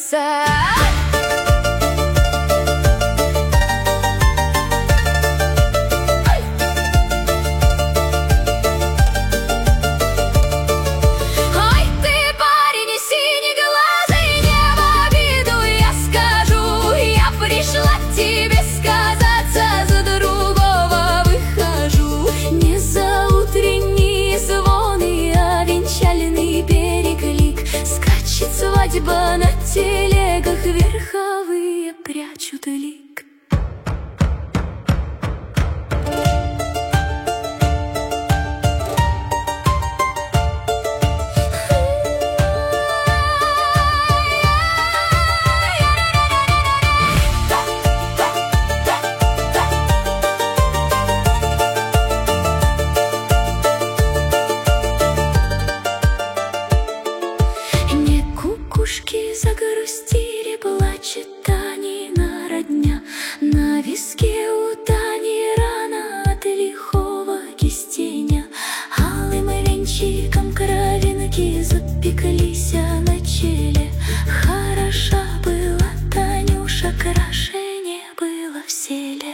кажется. Свадьба на телегах, верховые прячут лик. Кукушки загрустили, плачет Танина родня. На виске у Тани рана от лихого кистеня. Алым венчиком кровинки запеклись на челе. Хороша была Танюша, крашение было в селе.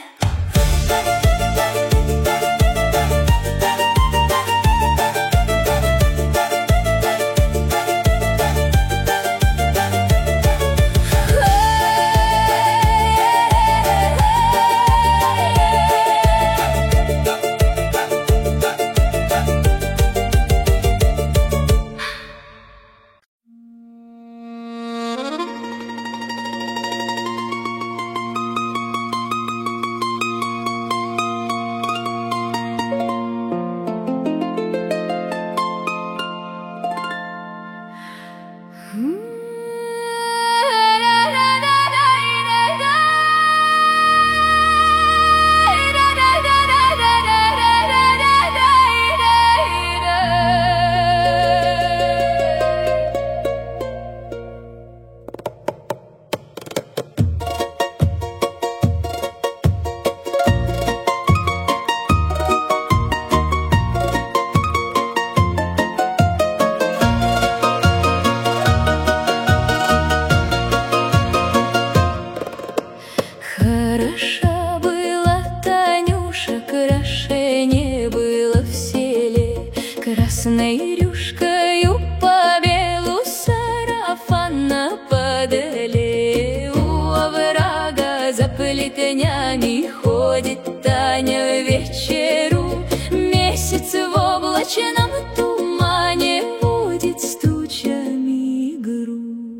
Хороша была Танюша, крашение было в селе. Красной рюшкою по белу сарафана подали. У оврага за плетнями ходит Таня вечеру. Месяц в облачном тумане будет с тучами игру.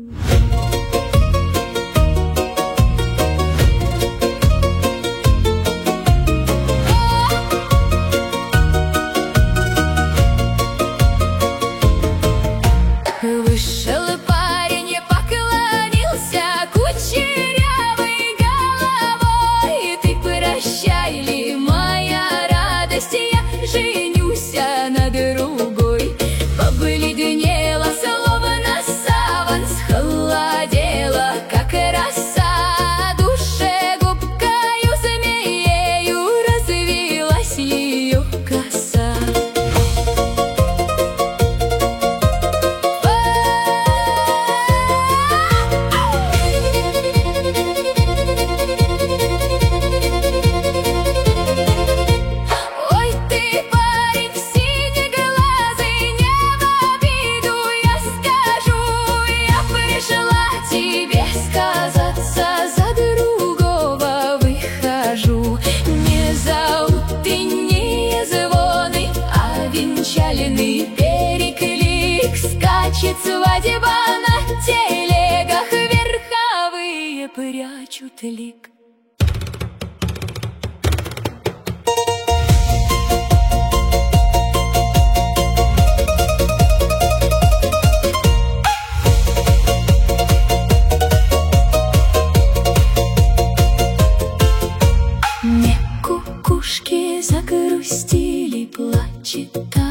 Вышел парень и поклонился кучерявой головой. Ты прощай ли, моя радость, я женюсь на другой. Побледнела, словно саван, схолодела, как роса. Душе губкою змеею развилась ее коса. Переклик, скачет свадьба на телегах, верховые прячут лик. Не кукушки загрустили, плачет